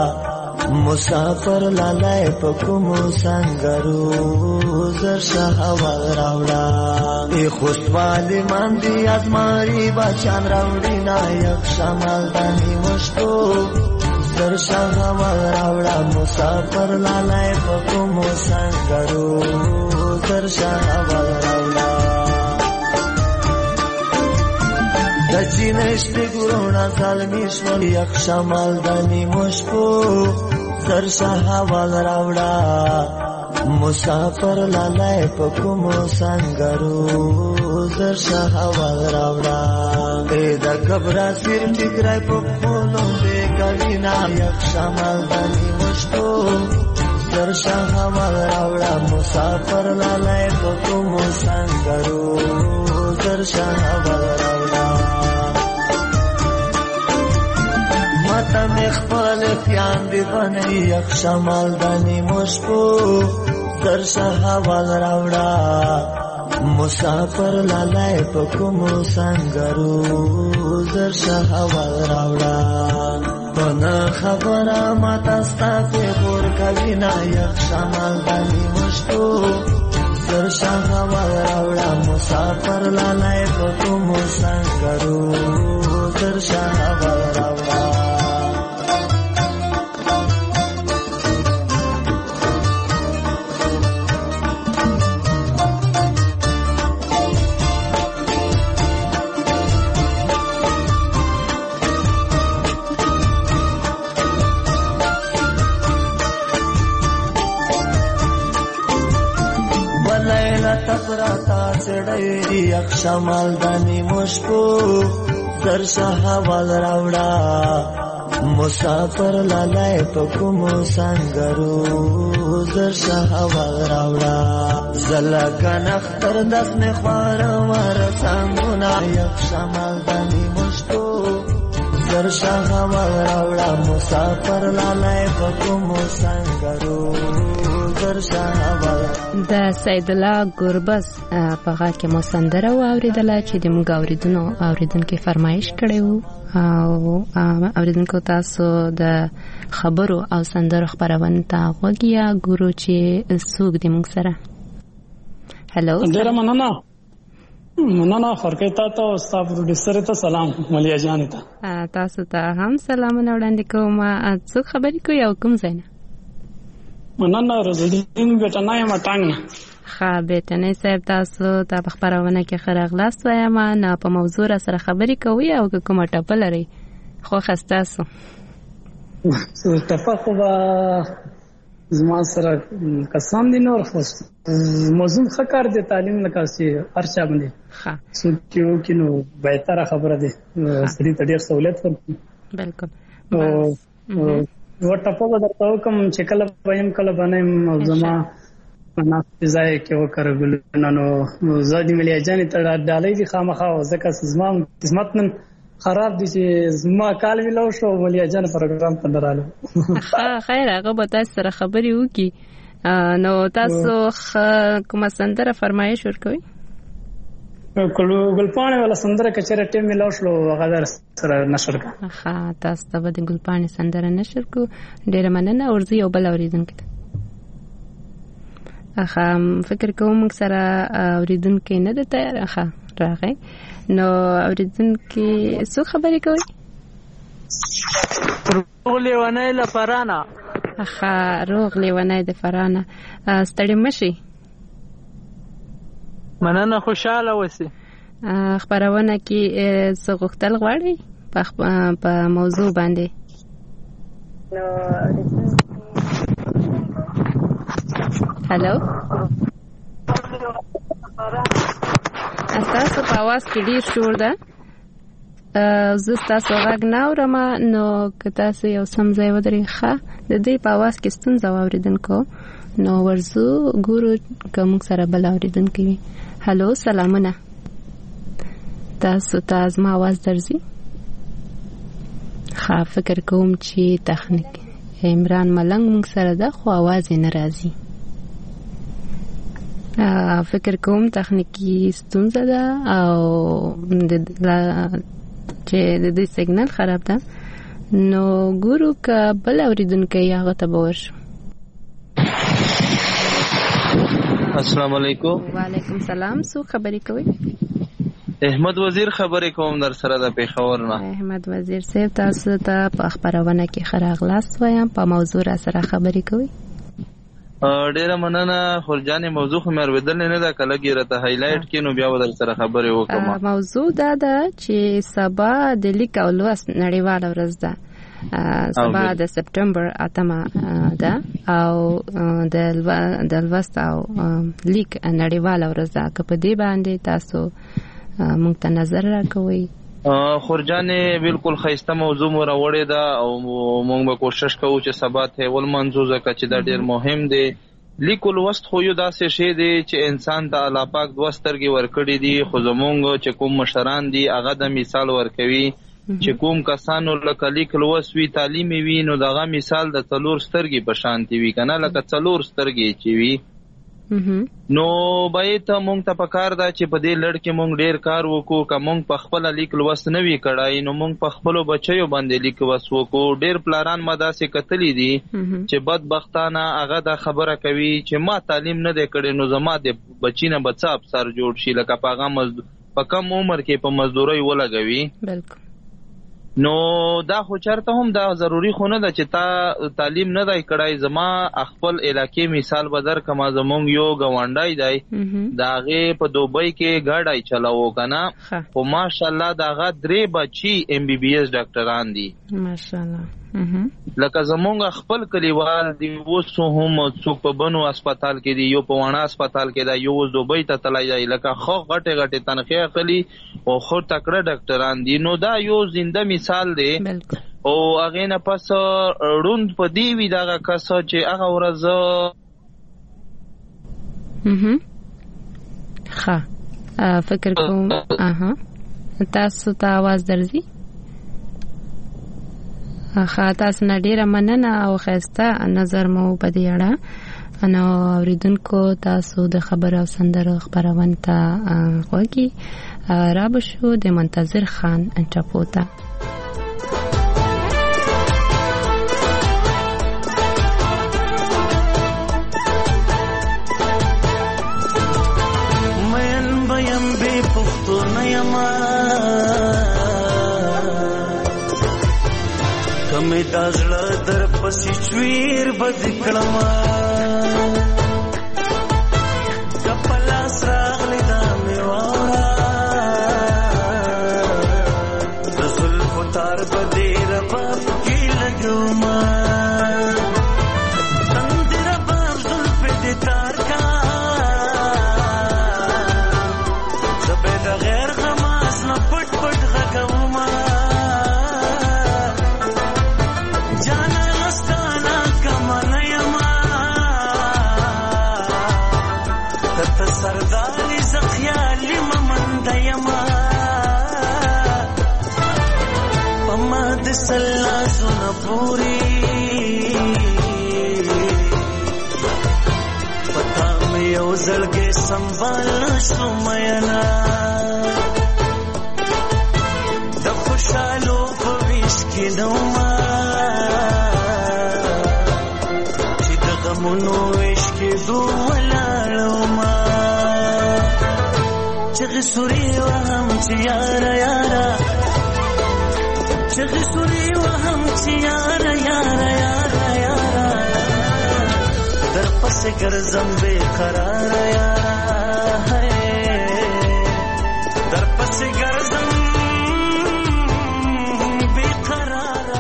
مسافر لالای پکمو سنگرو زرشا حوال راوڑا ای خوشتوالی من دی از ماری بچان راوڑی نا یک شمال دانی مشکو زرشا حوال راوڑا مسافر لالای پکمو سنگرو زرشا حوال راوڑا دچی نشتی گرونا سالمیشوال یک شمال دانی مشکو زرشا حوال راوڑا مسافر لالای پکمو سنگرو زرشا حوال راوڑا ایدا کبرا سیر ٹکرائی پکولو دے کبینا یک شمال دانی مشکو زرشا حوال راوڑا مسافر لالای پکمو سنگرو زرشا حوال راوڑا ماتا مخفال پیان دی بنی یک شمال دانی مشکو زرشا حوال راوڑا مسافر لالای پکمو سنگرو زرشا حوال راوڑا پنا خبرا ماتا ستا پی غور کبینا یک شمال دانی مشکو زرشا حوال راوڑا مسافر لالای پکمو سنگرو زرشا حوال راوڑا تپراتا چڑھئی یک شمال دانی مشکو زرشا حوال راوڑا مسافر لالای پکمو سنگرو زرشا حوال راوڑا زلگن اختر دس میں خوار وار سنگونا یک شمال دانی مشکو زرشا حوال راوڑا مسافر لالای پکمو سنگرو زرشا حوال د سید الله ګوربز په غږ کې مو سندره واوریدله چې د موږ اوریدونکو فرمایش کړی وو او اوریدونکو تاسو د خبرو او سندرو خبرونه ته غوږیا ګورو چې څوک د موږ سره هلو ډیره مننه خورکې تاسو استاد پروډوسر ته سلام ملیا جان ته تاسو ته هم سلامونه وړاندې کوم څوک خبرې کوي او کوم ځای نه مننه رزدین بیٹنای مټانګ ښه بیٹنای صاحب تاسو ته په خبرونه کې خراغلاست وایم نه په موضوع سره خبرې کوي او کومه ټاپه لري خو خستاسو ټاپه خو زما سره کسان دي نور خو موضوع خکار دي تعلیم لکه چې ارشا باندې ښه سوچو کینو بهتره خبره ده سړي ته ډیر سہولت ورکړي بالکل و ټاپه درته کوم چې کله پایم کله باندې زما ناست ځای کې وکړ ګلونه نو زه د ملي جانې ته ډالۍ دي خامخا ځکه زما قسمت نن خراب دي چې زما کال ویلو شو ملي جان پروګرام ته درالو خیر هغه به تاسو سره خبرې وکړي نو تاسو کومه سندره فرمایش ورکوي ګلپاڼه ولا سندره کچره ټیم ملو شو هغه در سره نشر کا تاسو ته به د ګلپاڼه سندره نشر کو ډیره مننه ورځي او بل اوریدونکو فکر کوم سره اوریدونکو نه ده تیار راغی نو اوریدونکو څه خبرې کوي روغ لیوانای لپارانه روغ لیوانای د فرانه ستړي مشي مننه خوشاله وسی خبرونه کې څه غوښتل غواړي په موضوع باندې هالو تاسو په आवाज کې ډیر شور ده زه تاسو غږ نه اورم نو که تاسو یو سم ځای ودرئ ښه د دې په आवाज کې ستونزه واوریدونکو نو ورزو ګورو کوم سره بل اوریدونکو وي هالو سلامونه تاسو ته زما आवाज درځي ښه فکر کوم چې تخنیک عمران ملنګ موږ سره ده خو आवाज یې نه راځي فکر کوم تخنیکی ستونزه ده او چې د دې سیګنال خراب ده نو ګورو که بل اوریدونکو هغه ته به ورشو السلام علیکم وعلیکم سلام څو خبرې کوي احمد وزیر خبرې کوم در سره د پیښور نه احمد وزیر صاحب تاسو ته په خبرونه کې خراغلاست وایم په موضوع را سره خبرې کوي ډیره مننه خورجانې موضوع خو مې اوریدل نه ده کله کې راته هایلایټ کینو بیا ودر سره خبرې وکم موضوع دا ده چې سبا د لیک او لوست نړیواله ورځ ده سبا د سپټمبر 8 ده او د لوست او لیک نړیواله ورځ ده که په دې باندې تاسو مونږ ته نظر راکوي خورجانې بالکل خیسته موضوع مو راوړې ده او مونږ به کوشش کوو چې سبا ته ول منځو ځکه چې دا ډیر مهم دی لیکل وست خو یو داسې شی دی چې انسان ته الله پاک دوه سترګې ورکړي دي خو زمونږ چې کوم مشران دي هغه د مثال ورکوي چې کوم کسانو لکه لیکل وست وی تعلیم وی نو دغه مثال د څلور سترګې په شانتي وي کنه لکه څلور سترګې چې وي نو باید مونږ ته پکار دا چې په دې لړ کې مونږ ډیر کار وکړو که مونږ په خپل لیک لوست نه وی کړای نو مونږ په خپل بچیو باندې لیک لوست وکړو ډیر پلاران ما داسې کتلی دي چې بدبختانه هغه دا خبره کوي چې ما تعلیم نه دی کړی نو زما د بچینه بچا افسر جوړ شي لکه په کم عمر کې په مزدوري ولګوي بالکل نو دا خو چرته هم دا ضروری خو نه ده چې تا تعلیم نه دی کړای زما خپل علاقې مثال بدر کما زمونږ یو غونډای دی داغه په دوبۍ کې ګاډای چلاو کنه او ماشاءالله داغه درې بچي MBBS ډاکټران دي ماشاءالله لکه زمونږ خپل کلیوال دی وسو هم څوک په بنو هسپتال کې دی یو په وانا هسپتال کې دی یو دوبۍ ته تلای دی لکه خو غټه تنخیه اخلي او خو تکړه ډاکټران دي نو دا یو زنده مثال دی او هغه نه پس روند په دی وی دا کس چې هغه ورځ ښه فکر کوم تاسو ته आवाज درځي تاسو نه ډیره مننه او خسته نظر مو په دې اړه نو اوریدونکو تاسو د خبر او سندرو خبرونه ته غوږی را بشو د منتظر خان انچپوتا من بیم بی پختو نیما کمی دازړه در پسې چویر بد کړما کپلا سراغلی دا میوارا د زلفو تار بدې رباب کې لګوما تندې رباب زلفې دې تار کا زبې د غیر غماز نه پټ پټ غږوما جانا لستانا کما نیما پما د سلا سونه پوری پتا مې یو زړګې سنبال شو مینا د خوشالو په ویش کې نوما چې د غمونو ویش کې دوه ما چغې سوري وهم چې یارا یارا چغې سوري وهم چې یارا یارا یارا یارا در پسې ګرځم بے قرار یارا در پسې ګرځم بے قرار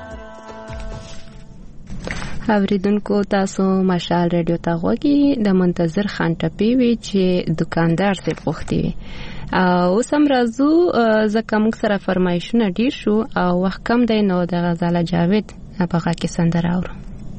اوریدونکو تاسو مشال رادیو ته غوږی د منتظر خان ټپی وی چې دکاندار سے پوښتې او سم راځو زکه موږ سره فرمایشونه ډیر شو او وخت کم دی نو د غزاله جاوید په غا کې سندره اورو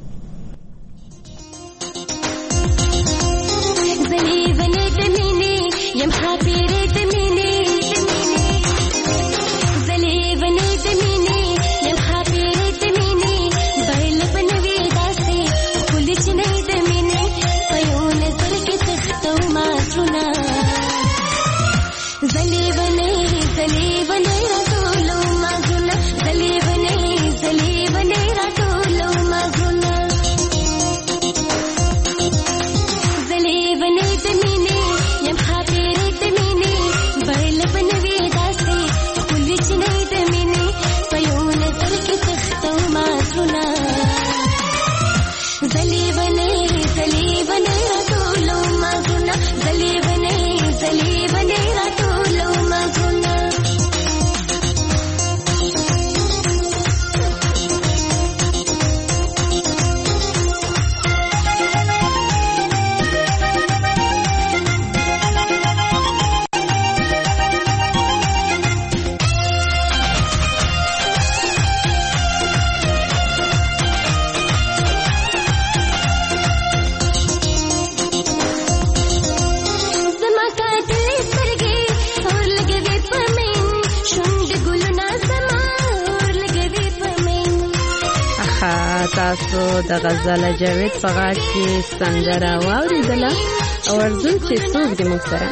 تاسو د غزاله جاوید په غاړه کې سندره واوریدله او ورزون چې څوک دې موږ سره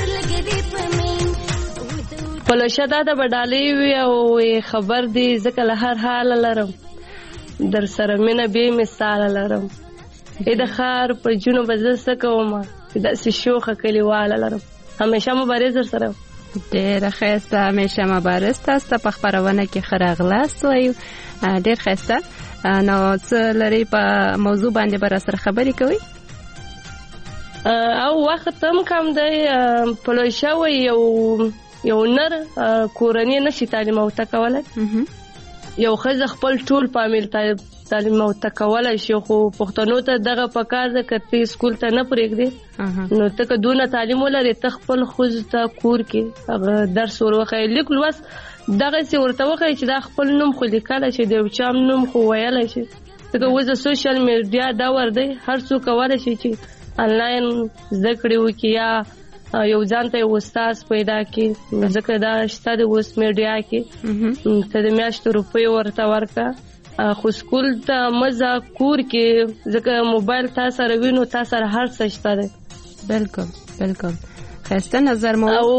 پلوشه دا د بډالۍ وي او خبر دی ځکه له هر حال لرم در سره مینه بې مثال لرم د ښار په جنو به زه څه کوم داسې شوخه کلیواله لرم همیشه مبارز در سره ډېره ښایسته همیشه مبارز تاسو ته په خپرونه کې ښه راغلاست وایو ډېر ښایسته نو څه لري په موضوع باندې به راسره خبرې کوئ او وخت هم کم دی پلوشه وی یو نر کورنۍ نشي تعلیم او تکولی یو ښځه خپل ټول فامیل تعلیم او تکولی شي خو پښتنو ته دغه پکار ده که ته سکول ته نه پرېږدې نو ته که دونه تعلیم ولرې ته خپل ښځو ته کور کې هغه درس ور وښایې لیک لوست دغسې ورته وښایي چې دا خپل نوم خو لیکلی شي د یو چا نوم خو ویلی شي ځکه اوس د سوشل میډیا دور دی هر څوک کولی شي چې انلاین زده کړې وکړي یا یو ځان ته یو استاد پیدا کړي ځکه دا شته د اوس میډیا کې ته د میاشتو روپۍ ورته ورکړه خو سکول ته مزه کور کې ځکه موبایل تا سره وي نو تا سره هر څه شته دی بلکل بلکل ښایسته نظر مو او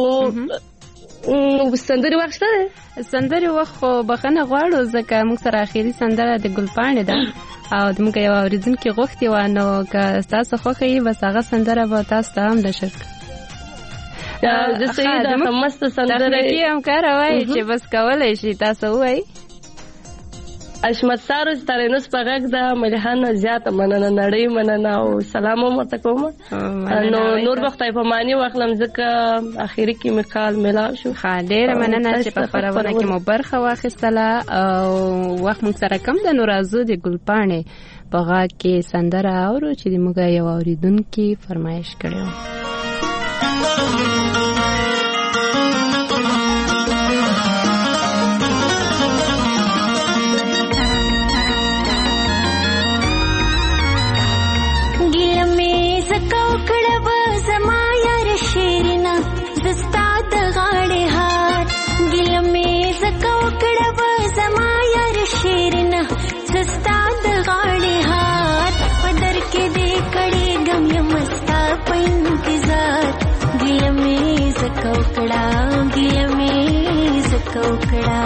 سندرې وخت شته دی سندرې وخت خو بخښنه غواړو ځکه موږ سره اخري سندره د ګلپاڼې ده او موږ یو اورېدونکي غوښتې وه نو که ستاسو خوښه یي بس هغه سندره به تاسو ته هم نشر کړو تخنیکي همکاره وایي چې بس کولی شي تاسو ووایي اشمت سارو ستارینوس په غږ د ملحانه زیاته مننه نړۍ مننه او سلام هم ورته کوم نو نور به خدای پاماني واخلم ځکه اخري کې مې کال میلاو شو ډېره مننه چې په خپرونه کې مو برخه واخیستله او وخت موږ سره کم ده نو راځو د ګلپاڼې په غږ کې سندره اورو چې موږ یو اورېدونکي فرمایش کړی و زستا د غاړې هار ګل مې زکو کړه ګیله مې زکه وکړه ګیله مې زکه وکړه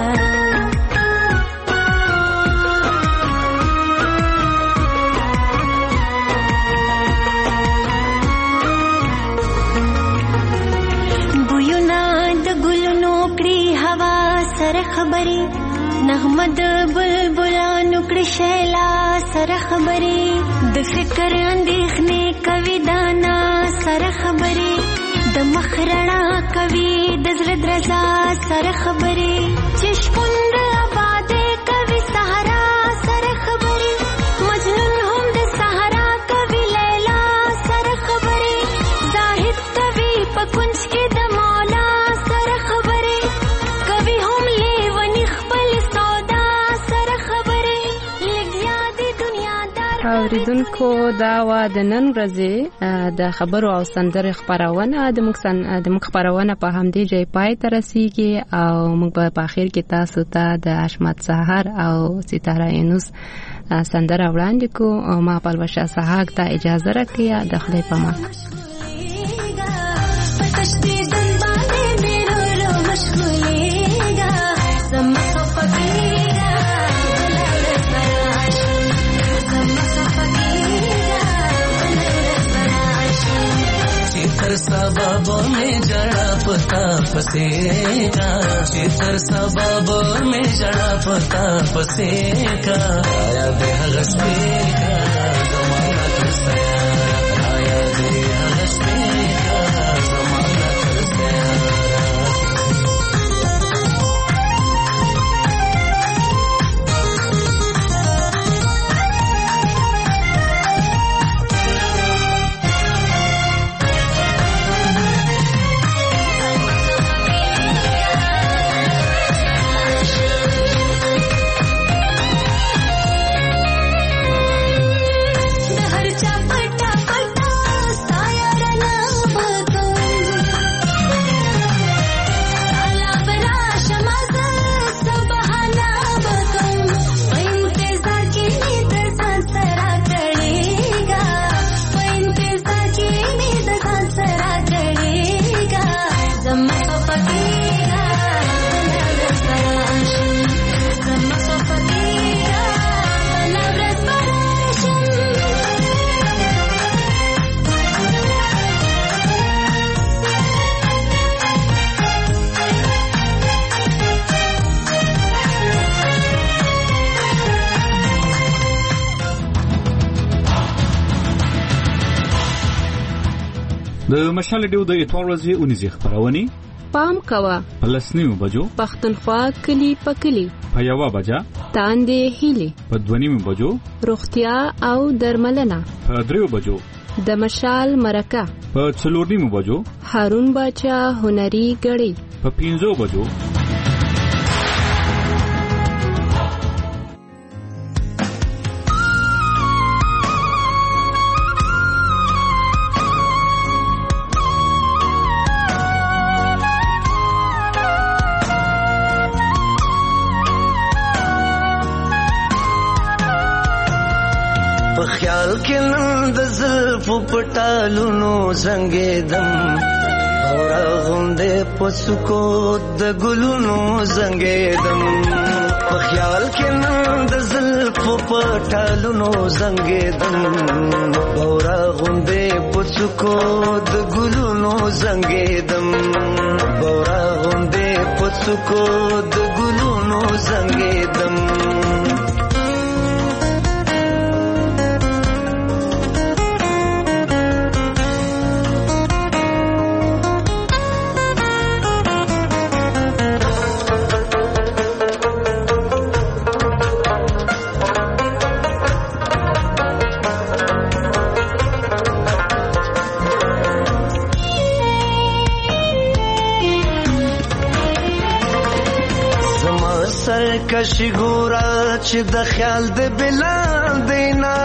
سره خبري نغمه د بلبلانو کړي شیلا سره خبري د فکر اندېښنې کوي دانا سره خبري د مخ رڼا کوي د زړه درزا سره خبري چې شپون د آبادې کوي سهارا سره خبري مجنون هم د سهارا کوي لیلا سره خبري زاهد کوي په کونج کې د مولا سره خبري کوي هم اوریدونکو دا و د نن ورځې د خبرو او سندرې خبرونه د موږ خبرونه په همدې ځای پای ته رسیږي او موږ په اخر کې تاسو ته د اشمت سحر او ستاره یونس سندره وړاندې کوو او ما پلوشه سحاق ته اجازه راکړئ د خدای په امان चितर सबब में जड़ा पता फसेगा चितर सबब में जड़ा पता फसेगा आया बेहगस्ते का जमाना तरसया आया बेहगस्ते का जमाना तरसया د مشال ډیو د اتوار ورځې اونیزه خبرونه پام کوا پلسنیو بجو پختونخوا کلی پکلی په یوا بجا تاندې هیلي په دونیمو بجو روغتیا او درملنه په دریو بجو د مشال مرکه په څلورنیمو بجو هارون باچا هنري غړي په 15 بجو خیال کې نن د زلفو پټالونو زنګېدم او راغونډې په سکو د ګلونو زنګېدم په خیال کې نن د زلفو پټالونو زنګېدم او راغونډې په سکو د ګلونو زنګېدم او راغونډې په سکو د ګلونو زنګېدم کشي ګورا چې د خیال د بلال دینا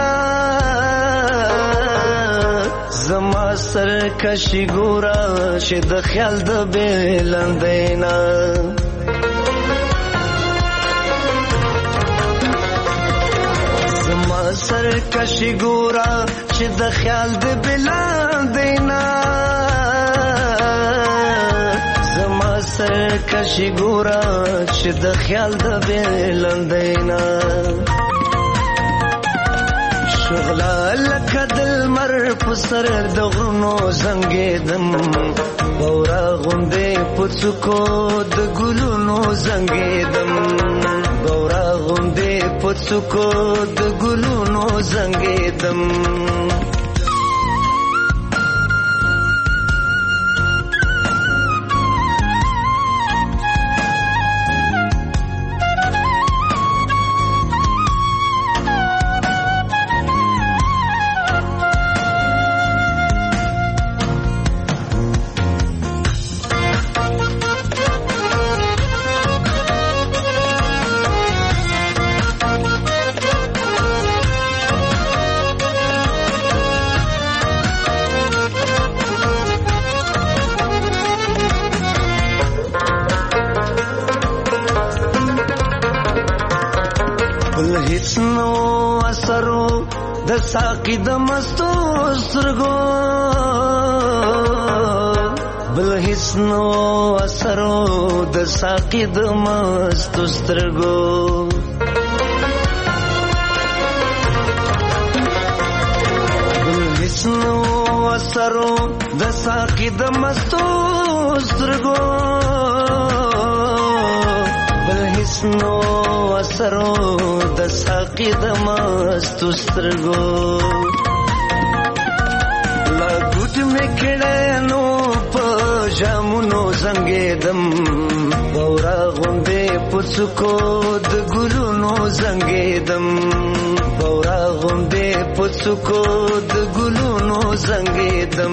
زما سر کشي ګورا چې د خیال د بلال دینا زما سر کشي ګورا چې د خیال د بلال دینا سرکشي ګوره چې د خیال د بلندینا شغله لکه د لمر په سر د غرونو زنګېدم بورا غوندې په څوکو د ګلونو زنګېدم بورا غوندې په څوکو د ګلونو زنګېدم ساقی د مستو سترګو بل هیڅ نو اثرو د ساقی د مستو سترګو بل هیڅ نو اثرو د ساقی د مستو سترګو بل هیڅ نو اثرو د ساقی د مستو سترګو لا ګوت مې کړه نو په جامونو زنګېدم بورا غوندې په څوکو د ګلونو زنګېدم بورا غوندې په څوکو د ګلونو زنګېدم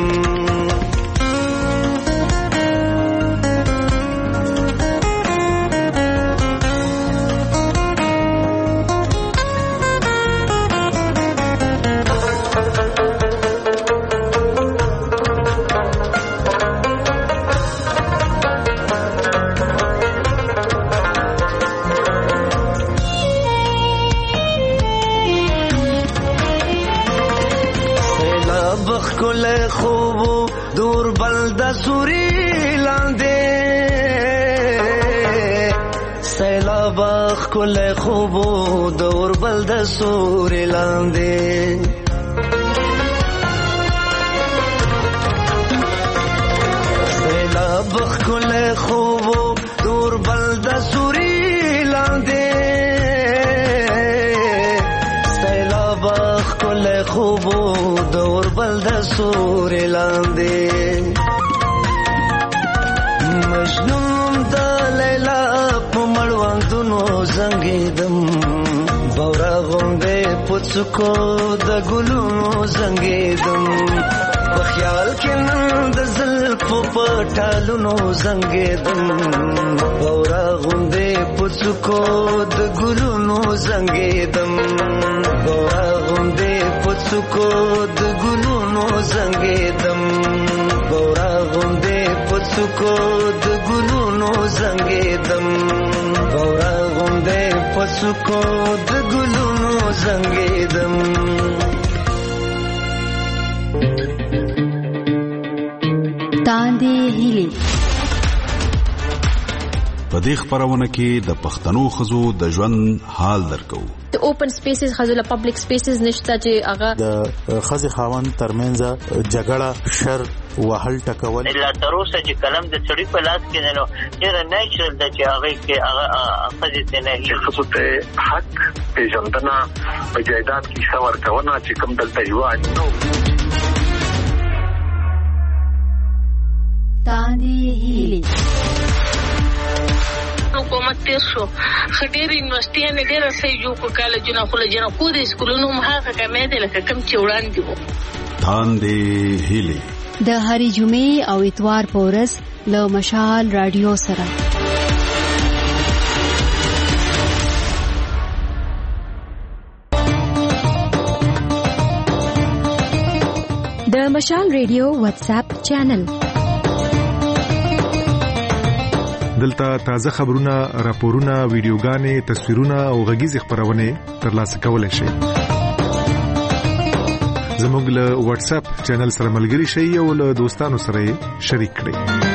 دور بلد سوری لاندې سیلاب خل خوبو دور بلد سوری لاندې سیلاب خل خوبو دور بلد سوری لاندې سیلاب خل خوبو دور بلد سوری لاندې مجنون د لیلا په مړوندونو زنګېدم بورا غوندې په څوکو د ګلونو زنګېدم په خیال کې نن د زلفو په ټالونو زنګېدم بورا غوندې په څوکو د ګلونو زنګېدم بورا غوندې په څوکو د ګلونو زنګېدم بورا غوندې په څوکو د ګلونو زنګېدم بورا غوندې په څوکو د ګلونو زنګېدم تاندې هیلې په دې خبرونه کې د پښتنو خزو د ژوند حال درکو د اوپن سپیسز خزو له پبلک سپیسز نشته چې هغه د خزي خاوند ترمنځ جګړه شر وهل ټکول لا تر اوسه چې کلم د سړي په لاس کې نه نو ډېر نیچرل د چې هغه کې هغه خزي ته نه هي خصوصا حق پیژندنه په جایداد کې څور کونه چې کوم دلته یو نو تاندې هیلې حکومت تیر شو خډیر یونیورسيټي ډېر صحیح جوړ کالجونه خلجونه خو د سکولونو مخه کمې دي لکه کم چې وړاندې وو تاندې هیلې د هرې جمعې او اتوار په ورځ له مشال رادیو سره د مشال رادیو واتس اپ چینل دلته تازه خبرونه، راپورونه، ویډیوګانې، تصویرونه او غږیزې خبرونه ترلاسه کولای شئ. زموږ له واتس اپ چینل سره ملګري شئ او له دوستانو سره شریک کړئ.